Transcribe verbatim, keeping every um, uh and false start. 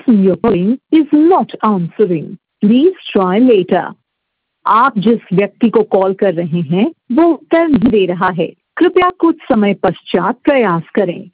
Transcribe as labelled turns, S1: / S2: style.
S1: person you're calling is not answering. Please try later. आप जिस व्यक्ति को कॉल कर रहे हैं वो उत्तर नहीं दे रहा है। कृपया कुछ समय पश्चात प्रयास करें।